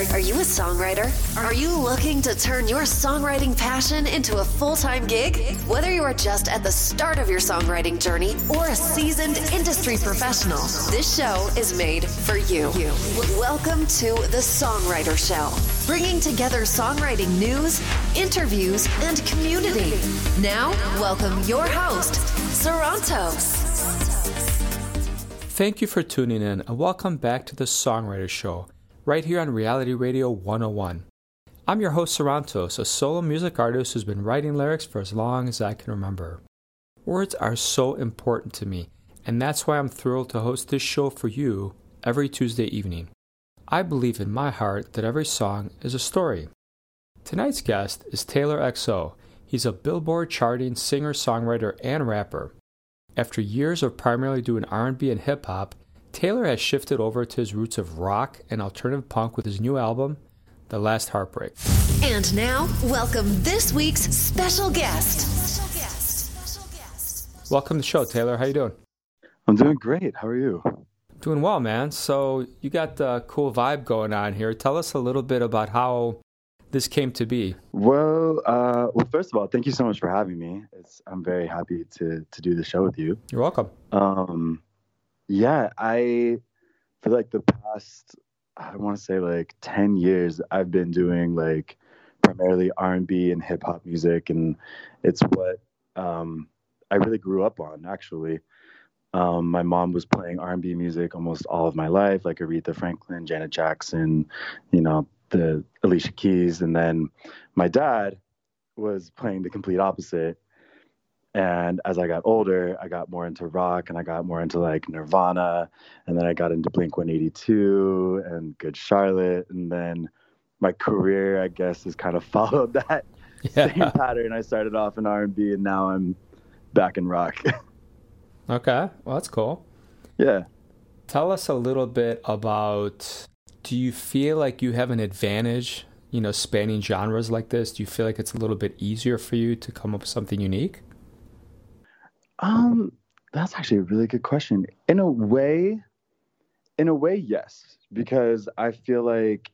Are you a songwriter? Are you looking to turn your songwriting passion into a full-time gig? Whether you are just at the start of your songwriting journey or a seasoned industry professional, this show is made for you. Welcome to The Songwriter Show, bringing together songwriting news, interviews, and community. Now, welcome your host, Sarantos. Thank you for tuning in and welcome back to The Songwriter Show, right here on Reality Radio 101. I'm your host, Sarantos, a solo music artist who's been writing lyrics for as long as I can remember. Words are so important to me, and that's why I'm thrilled to host this show for you every Tuesday evening. I believe in my heart that every song is a story. Tonight's guest is Taylor XO. He's a Billboard charting singer, songwriter, and rapper. After years of primarily doing R&B and hip-hop, Taylor has shifted over to his roots of rock and alternative punk with his new album, The Last Heartbreak. And now, welcome this week's special guest. Welcome to the show, Taylor. How you doing? I'm doing great. How are you? Doing well, man. So you got the cool vibe going on here. Tell us a little bit about how this came to be. Well, first of all, thank you so much for having me. I'm very happy to do the show with you. You're welcome. For like the past, I want to say like 10 years, I've been doing like primarily R&B and hip hop music, and it's what I really grew up on, actually. My mom was playing R&B music almost all of my life, like Aretha Franklin, Janet Jackson, the Alicia Keys, and then my dad was playing the complete opposite. And as I got older, I got more into rock, and I got more into like Nirvana, and then I got into Blink-182 and Good Charlotte, and then my career, I guess, has kind of followed that same pattern. I started off in R&B, and now I'm back in rock. Okay, well, that's cool. Yeah. Tell us a little bit about, do you feel like you have an advantage, spanning genres like this? Do you feel like it's a little bit easier for you to come up with something unique? That's actually a really good question. In a way, yes, because I feel like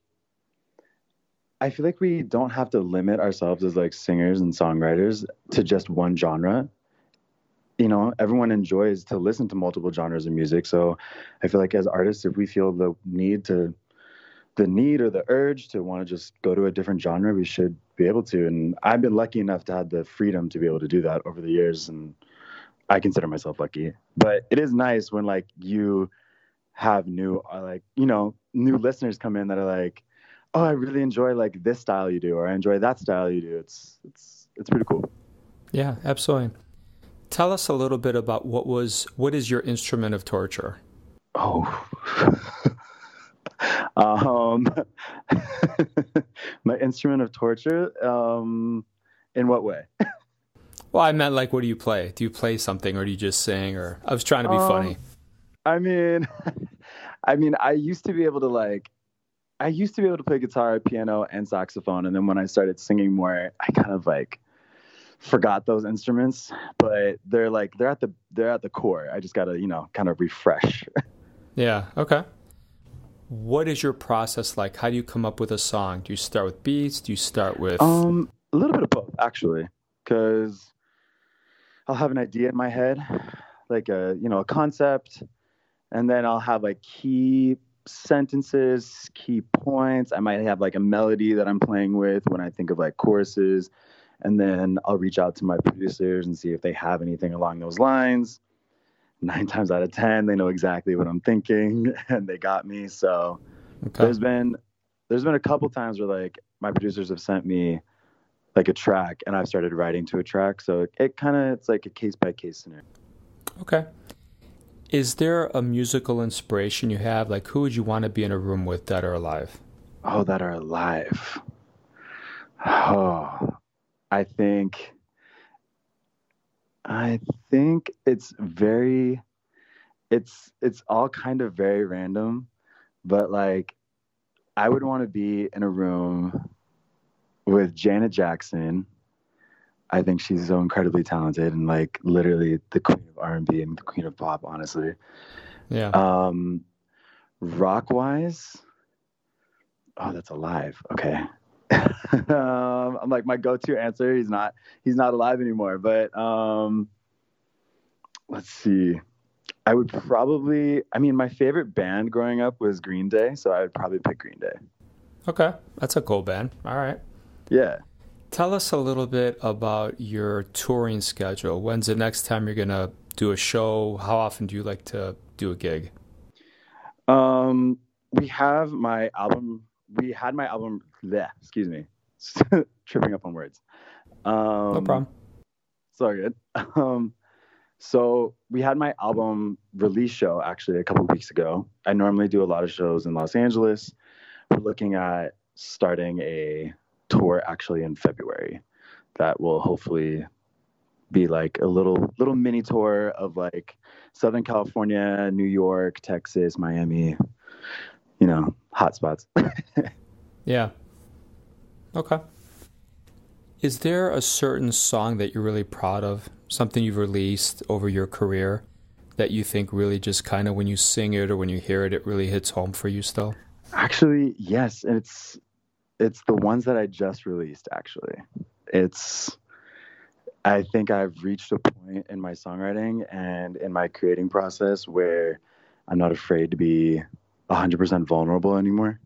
we don't have to limit ourselves as like singers and songwriters to just one genre. Everyone enjoys to listen to multiple genres of music. So I feel like as artists, if we feel the need or the urge to want to just go to a different genre, we should be able to. And I've been lucky enough to have the freedom to be able to do that over the years. And I consider myself lucky. But it is nice when like you have new listeners come in that are like, oh, I really enjoy like this style you do, or I enjoy that style you do. It's pretty cool. Yeah, absolutely. Tell us a little bit about what is your instrument of torture? Oh, my instrument of torture. In what way? Well, I meant like, what do you play? Do you play something, or do you just sing? Or I was trying to be funny. I mean, I used to be able to play guitar, piano, and saxophone, and then when I started singing more, I kind of like forgot those instruments. But they're at the core. I just gotta kind of refresh. Yeah. Okay. What is your process like? How do you come up with a song? Do you start with beats? Do you start with a little bit of both, actually, because I'll have an idea in my head, like a concept, and then I'll have like key sentences, key points. I might have like a melody that I'm playing with when I think of like choruses, and then I'll reach out to my producers and see if they have anything along those lines. 9 times out of 10, they know exactly what I'm thinking, and they got me. So okay. There's been a couple times where like my producers have sent me like a track, and I've started writing to a track. So it's like a case by case scenario. Okay. Is there a musical inspiration you have? Like, who would you want to be in a room with, dead or alive? Oh, that are alive. Oh, I think it's all kind of very random, but like I would want to be in a room with Janet Jackson. I think she's so incredibly talented and like literally the queen of R&B and the queen of pop, honestly. Yeah. Rock wise, Oh, that's alive. Okay. I'm like, my go-to answer, he's not alive anymore. But let's see. My favorite band growing up was Green Day, so I would probably pick Green Day. Okay, that's a cool band. All right. Yeah. Tell us a little bit about your touring schedule. When's the next time you're going to do a show? How often do you like to do a gig? We had my album, excuse me, tripping up on words. No problem. It's all good. So we had my album release show actually a couple of weeks ago. I normally do a lot of shows in Los Angeles. We're looking at starting a tour actually in February that will hopefully be like a little mini tour of like Southern California, New York, Texas, Miami, hot spots. Yeah. Okay. Is there a certain song that you're really proud of, something you've released over your career that you think really just kind of when you sing it or when you hear it, it really hits home for you still? Actually, yes. And it's the ones that I just released, actually. I think I've reached a point in my songwriting and in my creating process where I'm not afraid to be 100% vulnerable anymore.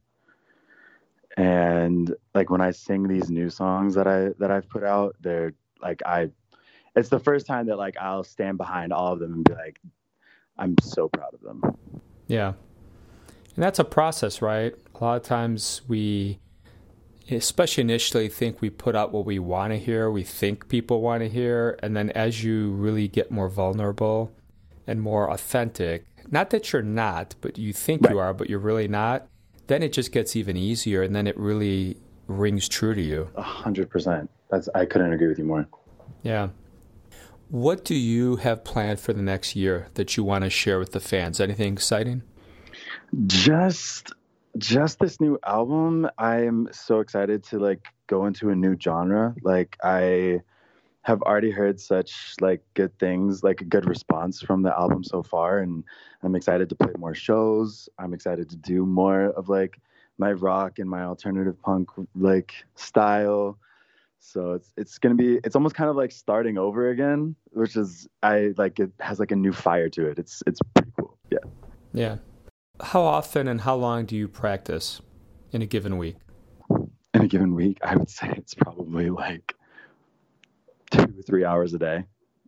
And like when I sing these new songs that I've put out, they're like it's the first time that like I'll stand behind all of them and be like, I'm so proud of them. Yeah. And that's a process, right? A lot of times we, especially initially, think we put out what we want to hear, we think people want to hear, and then as you really get more vulnerable and more authentic, not that you're not, but you think you are, but you're really not, then it just gets even easier, and then it really rings true to you. 100%. I couldn't agree with you more. Yeah. What do you have planned for the next year that you want to share with the fans? Anything exciting? Just this new album. I'm so excited to like go into a new genre. Like I have already heard such like good things, like a good response from the album so far, and I'm excited to play more shows. I'm excited to do more of like my rock and my alternative punk like style. So it's almost kind of like starting over again, which is it has like a new fire to it. It's pretty cool. Yeah. Yeah. How often and how long do you practice in a given week? In a given week, I would say it's probably like 2 or 3 hours a day.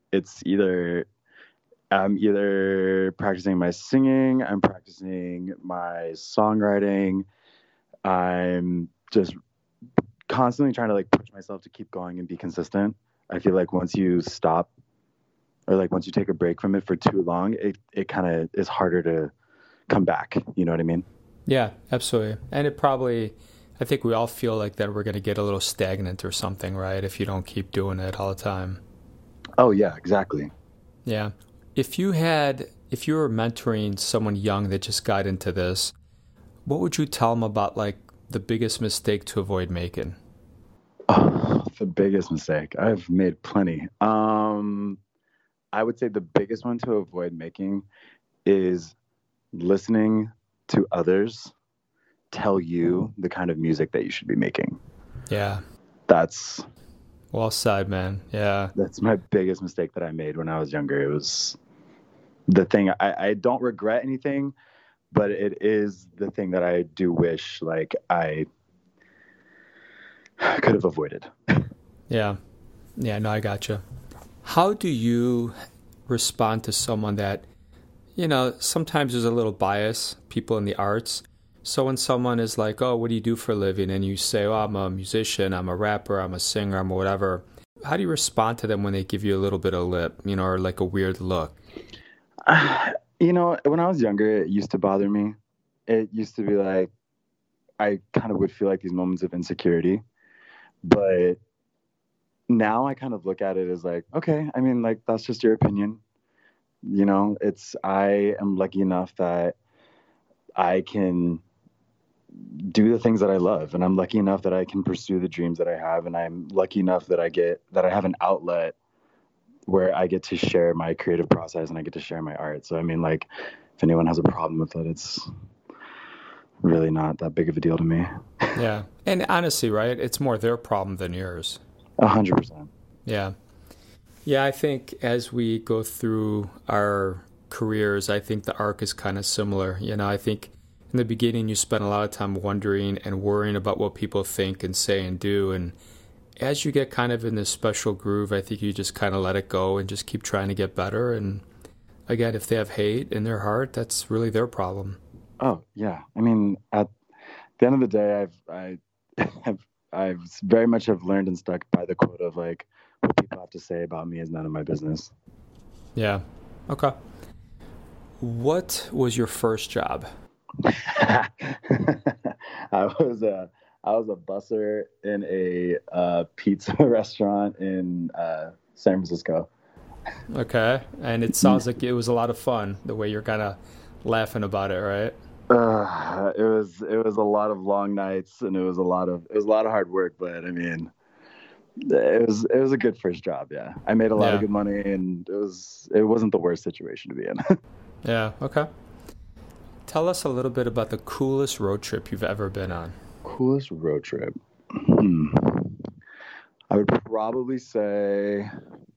I'm either practicing my singing, I'm practicing my songwriting, I'm just constantly trying to like push myself to keep going and be consistent. I feel like once you stop or like once you take a break from it for too long, it kind of is harder to come back. You know what I mean? Yeah, absolutely. And I think we all feel like that we're going to get a little stagnant or something, right? If you don't keep doing it all the time. Oh yeah, exactly. Yeah. If you were mentoring someone young that just got into this, what would you tell them about like the biggest mistake to avoid making? Oh, the biggest mistake. I've made plenty. I would say the biggest one to avoid making is listening to others tell you the kind of music that you should be making. Yeah. That's well said, man. Yeah. That's my biggest mistake that I made when I was younger. It was the thing. I don't regret anything, but it is the thing that I do wish like I could have avoided. Yeah. Yeah, no, I gotcha. How do you respond to someone that, sometimes there's a little bias, people in the arts. So when someone is like, oh, what do you do for a living? And you say, oh, I'm a musician, I'm a rapper, I'm a singer, I'm a whatever. How do you respond to them when they give you a little bit of lip, or like a weird look? When I was younger, it used to bother me. It used to be like, I kind of would feel like these moments of insecurity. But now I kind of look at it as like, okay, I mean, like, that's just your opinion. I am lucky enough that I can do the things that I love, and I'm lucky enough that I can pursue the dreams that I have, and I'm lucky enough that I have an outlet where I get to share my creative process and I get to share my art. So I mean, like, if anyone has a problem with it, really not that big of a deal to me. Yeah. And honestly, right, it's more their problem than yours. 100%. Yeah. Yeah, I think as we go through our careers, I think the arc is kind of similar. You know, I think in the beginning you spend a lot of time wondering and worrying about what people think and say and do. And as you get kind of in this special groove, I think you just kind of let it go and just keep trying to get better. And again, if they have hate in their heart, that's really their problem. Oh, yeah. I mean, at the end of the day, I've very much have learned and stuck by the quote of like, what people have to say about me is none of my business. Yeah. Okay. What was your first job? I was a busser in a pizza restaurant in San Francisco. Okay. And it sounds like it was a lot of fun, the way you're kind of laughing about it, right? It was a lot of long nights, and it was a lot of hard work, but I mean, it was a good first job. Yeah. I made a lot of good money, and it wasn't the worst situation to be in. Yeah. Okay. Tell us a little bit about the coolest road trip you've ever been on. Coolest road trip. I would probably say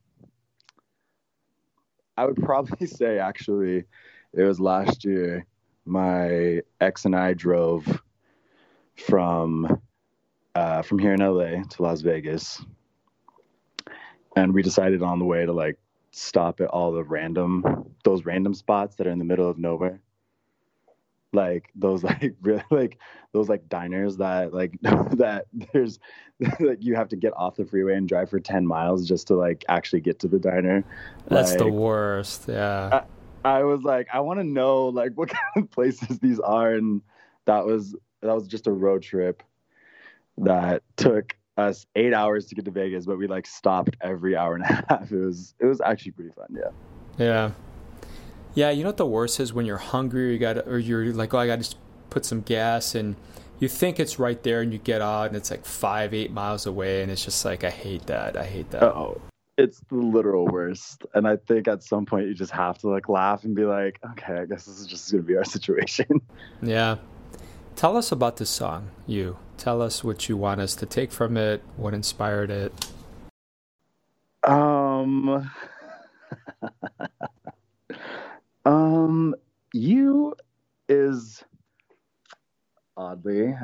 actually it was last year. My ex and I drove from here in LA to Las Vegas, and we decided on the way to like stop at all those random spots that are in the middle of nowhere, like those like really like those like diners that like that there's like you have to get off the freeway and drive for 10 miles just to like actually get to the diner. That's like, the worst. Yeah. I was like, I want to know like what kind of places these are, and that was just a road trip that took us 8 hours to get to Vegas, but we like stopped every hour and a half. It was actually pretty fun. Yeah. Yeah. Yeah. You know what the worst is? When you're hungry, you're like, oh, I got to put some gas, and you think it's right there, and you get out, and it's like 5-8 miles away, and it's just like, I hate that. Oh, it's the literal worst. And I think at some point you just have to like laugh and be like, okay, I guess this is just going to be our situation. Yeah. Tell us about this song, You. Tell us what you want us to take from it, what inspired it. You is oddly,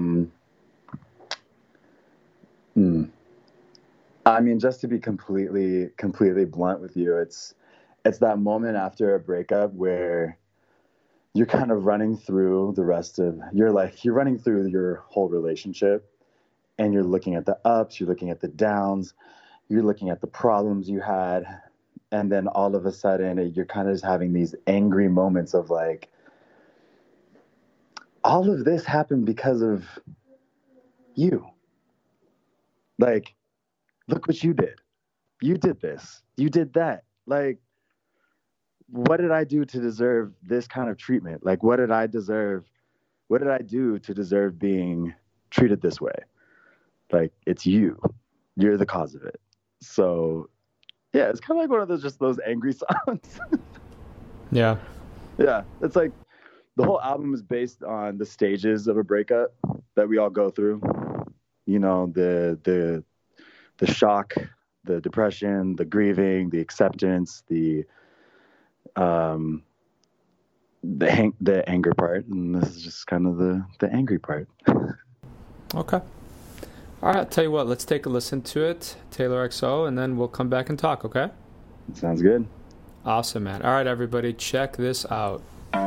I mean, just to be completely blunt with you, it's that moment after a breakup where you're kind of running through you're running through your whole relationship, and you're looking at the ups, you're looking at the downs, you're looking at the problems you had, and then all of a sudden you're kind of just having these angry moments of like, all of this happened because of you. Like, look what you did. You did this. You did that. Like, what did I do to deserve this kind of treatment? Like, what did I deserve? What did I do to deserve being treated this way? Like, it's you. You're the cause of it. So, yeah, it's kind of like one of those angry songs. Yeah. Yeah. It's like the whole album is based on the stages of a breakup that we all go through. You know, the shock, the depression, the grieving, the acceptance, the anger part, and this is just kind of the angry part. Okay. All right, I'll tell you what, let's take a listen to it, Taylor XO, and then we'll come back and talk, okay? Sounds good. Awesome, man. All right, everybody, check this out.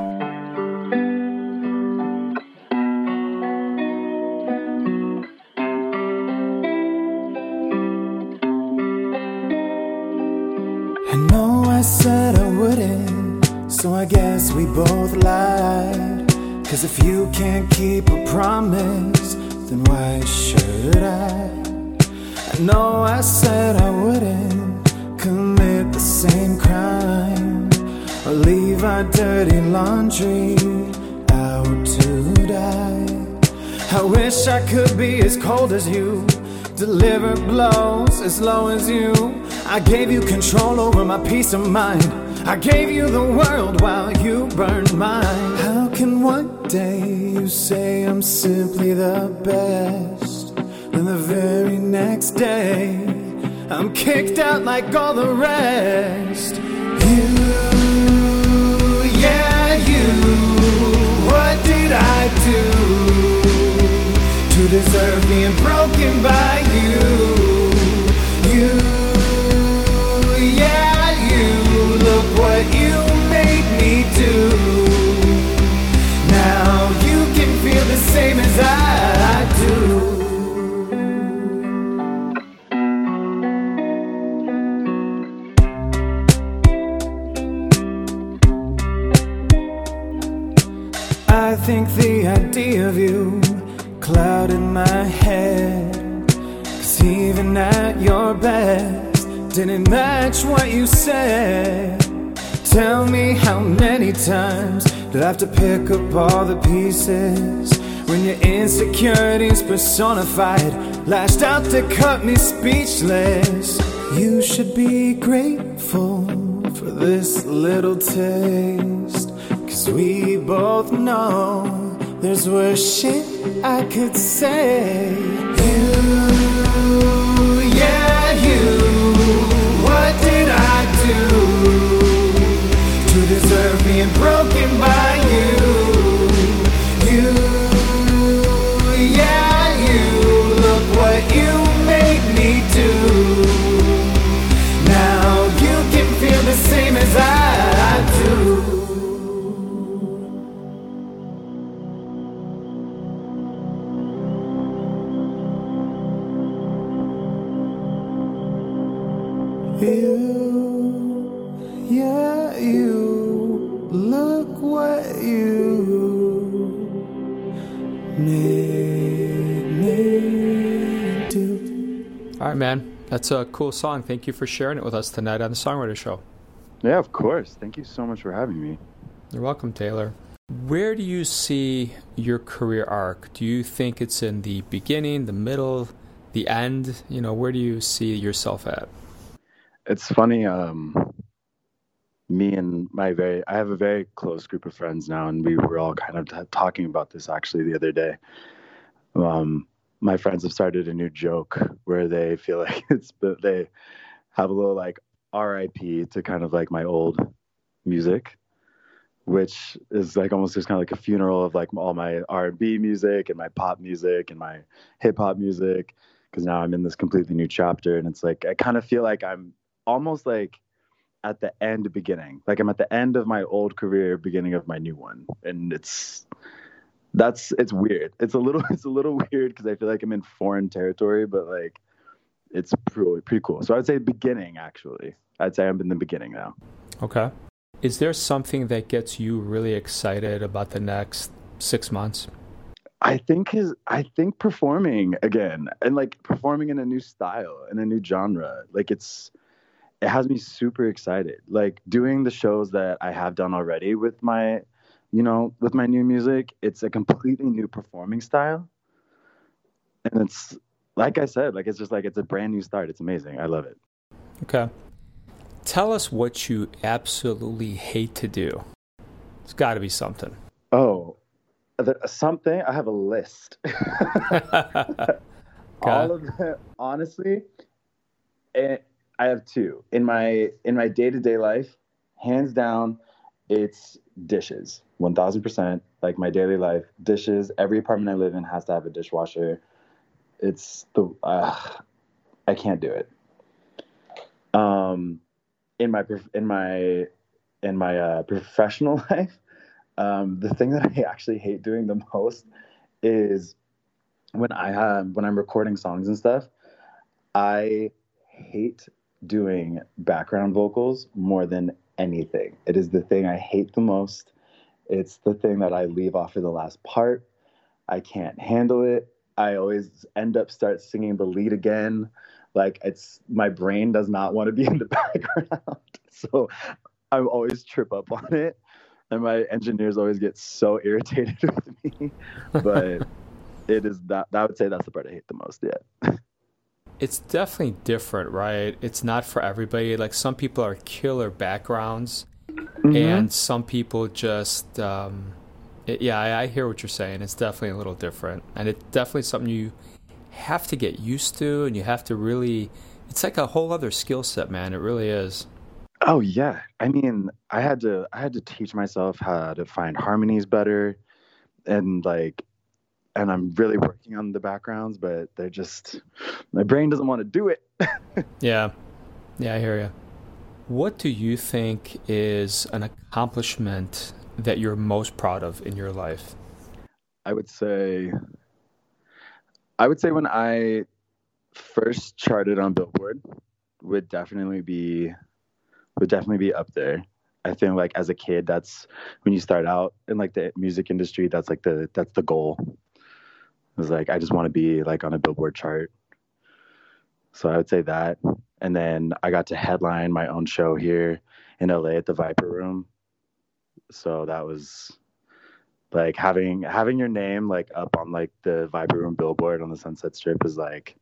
I know I said I wouldn't, so I guess we both lied. 'Cause if you can't keep a promise, then why should I? I know I said I wouldn't commit the same crime, or leave our dirty laundry out to die. I wish I could be as cold as you, deliver blows as low as you. I gave you control over my peace of mind. I gave you the world while you burned mine. How can one day you say I'm simply the best, then the very next day I'm kicked out like all the rest. You, yeah, you, what did I do to deserve being broken by you? You, yeah, you, look what you made me do. Now you can feel the same as I do. I think the idea of you clouded my head, 'cause even at your best didn't match what you said. Tell me, how many times did I have to pick up all the pieces when your insecurities personified lashed out to cut me speechless? You should be grateful for this little taste, 'cause we both know there's worse shit I could say. You, yeah, you, what did I do to deserve being broken by you? You, yeah, you, look what you made me do. Now you can feel the same as I do. You, yeah, you, look what you made me do. All right, man. That's a cool song. Thank you for sharing it with us tonight on the Songwriter Show. Yeah, of course. Thank you so much for having me. You're welcome, Taylor. Where do you see your career arc? Do you think it's in the beginning, the middle, the end? You know, where do you see yourself at? It's funny, me and I have a very close group of friends now, and we were all kind of talking about this actually the other day. My friends have started a new joke where they feel like they have a little like RIP to kind of like my old music, which is like almost just kind of like a funeral of like all my R&B music and my pop music and my hip hop music, because now I'm in this completely new chapter, and it's like I kind of feel like I'm almost like at the end beginning, like I'm at the end of my old career, beginning of my new one, and it's weird. It's a little weird because I feel like I'm in foreign territory, but like it's pretty cool. So I'd say beginning, actually. I'd say I'm in the beginning now. Okay. Is there something that gets you really excited about the next 6 months? I think performing again, and like performing in a new style, in a new genre. Like it has me super excited. Like doing the shows that I have done already with my new music, it's a completely new performing style. And it's, like I said, like it's just like it's a brand new start. It's amazing. I love it. Okay. Tell us what you absolutely hate to do. It's got to be something. Oh, something? I have a list. All of them, honestly. I have two. In my day-to-day life, hands down, it's dishes. 1000%. Like my daily life, dishes. Every apartment I live in has to have a dishwasher. It's I can't do it. In my professional life, the thing that I actually hate doing the most is when I'm recording songs and stuff. I hate doing background vocals more than anything. It is the thing I hate the most. It's the thing that I leave off for the last part. I can't handle it. I always end up singing the lead again. Like my brain does not want to be in the background. So I always trip up on it. And my engineers always get so irritated with me. But it is that I would say that's the part I hate the most, yeah. It's definitely different, right? It's not for everybody. Like some people are killer backgrounds, and some people just I hear what you're saying. It's definitely a little different. And it's definitely something you have to get used to, and you have to really, it's like a whole other skill set, man. It really is. Oh yeah. I mean, I had to teach myself how to find harmonies better, and I'm really working on the backgrounds, but they're just, my brain doesn't want to do it. Yeah, I hear you. What do you think is an accomplishment that you're most proud of in your life? I would say when I first charted on Billboard would definitely be up there. I think like as a kid, that's when you start out in like the music industry, that's the goal. It was like, I just want to be like on a Billboard chart. So I would say that. And then I got to headline my own show here in LA at the Viper Room. So that was like having your name like up on like the Viper Room billboard on the Sunset Strip is like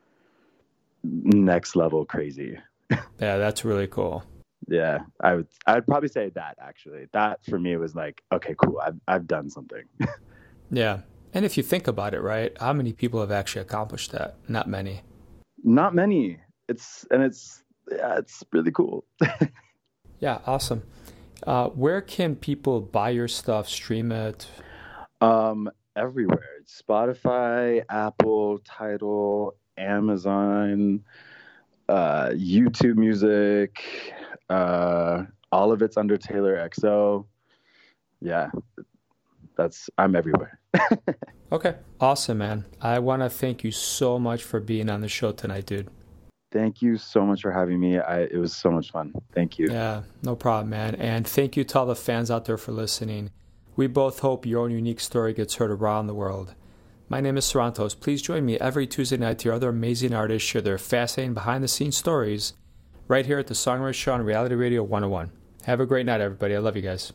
next level crazy. Yeah, that's really cool. Yeah, I'd probably say that actually. That for me was like, okay, cool. I've done something. Yeah. And if you think about it, right, how many people have actually accomplished that? Not many. Not many. It's really cool. Yeah, awesome. Where can people buy your stuff, stream it? Everywhere. Spotify, Apple, Tidal, Amazon, YouTube Music, all of it's under Taylor XO. Yeah, I'm everywhere. Okay, awesome, man. I want to thank you so much for being on the show tonight, dude. Thank you so much for having me. It was so much fun. Thank you. Yeah, no problem, man. And thank you to all the fans out there for listening. We both hope your own unique story gets heard around the world. My name is Sarantos. Please join me every Tuesday night to hear other amazing artists share their fascinating behind-the-scenes stories right here at the Songwriter Show on Reality Radio 101. Have a great night, everybody. I love you guys.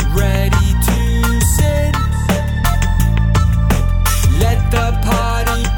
Party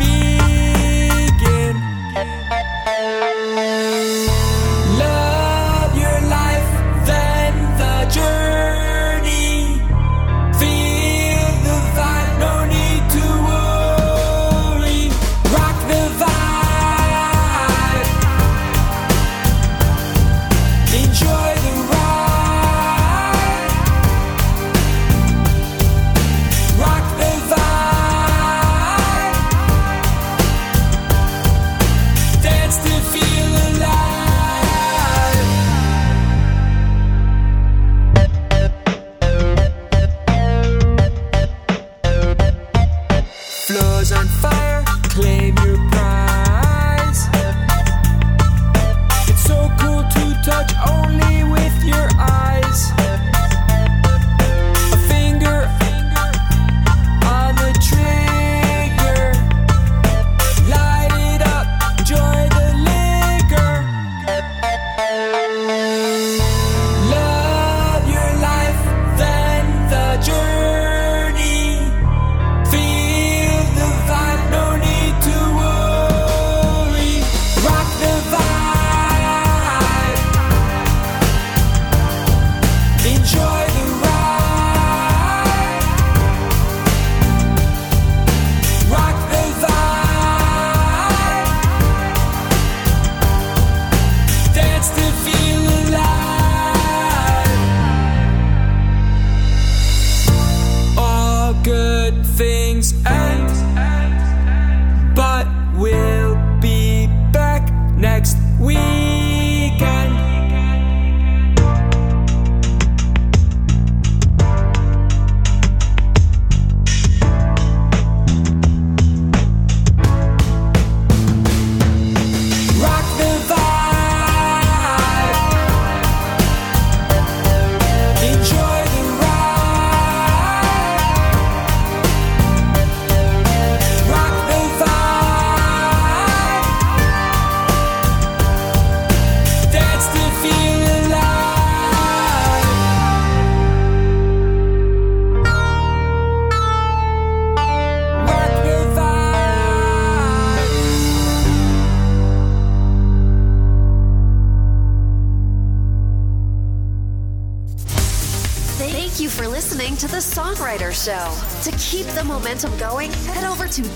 Thank you for listening to The Songwriter Show. To keep the momentum going, head over to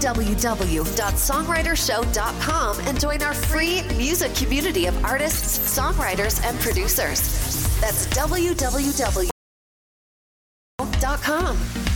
www.songwritershow.com and join our free music community of artists, songwriters, and producers. That's www.songwritershow.com.